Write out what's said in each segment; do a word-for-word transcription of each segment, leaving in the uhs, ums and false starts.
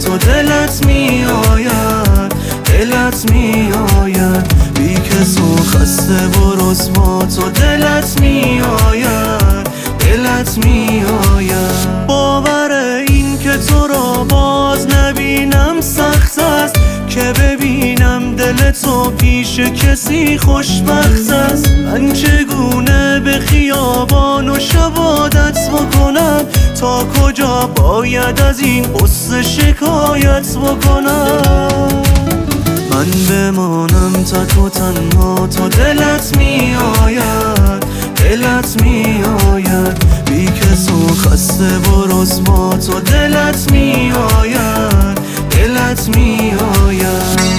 تو دلت می آید، دلت می آید بی کس و خسته و رسوا تو دلت می آید، دلت می آید. باور این که تو را باز نبینم سخت است، که ببینم دل تو پیش کسی خوشبخت است. من چگونه به خیابان و شب عادت بکنم، تا کجا باید از این غصه شکایت بکنم. من بمانم تک و تنها تو دلت می آید، دلت می آید بی کس و خسته و رسوا تو دلت می آید، دلت می آید.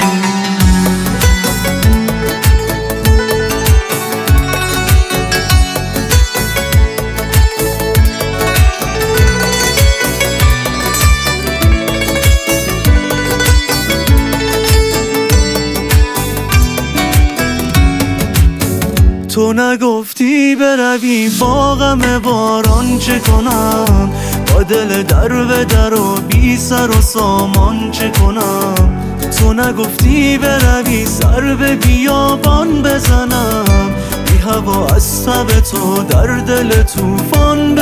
تو نگفتی بروی با غم باران چه کنم، با دل در به در و بی سر و سامان چه کنم. تو نگفتی بروی سر به بیابان بزنم، بی هوا از تب تو در دل طوفان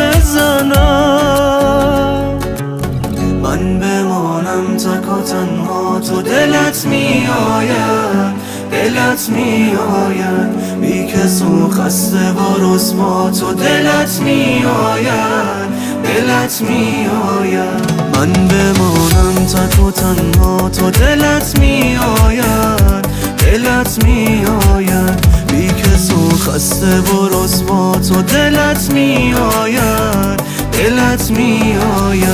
بزنم. من بمانم تک و تنها تو دلت می آید، دلت می آید بی کس و خسته و رسوا تو دلت می آید، دلت می آید. من بمانم تک و تنها تو دلت می آید، دلت می آید بی کس و خسته و رسوا تو دلت می آید، دلت می آید.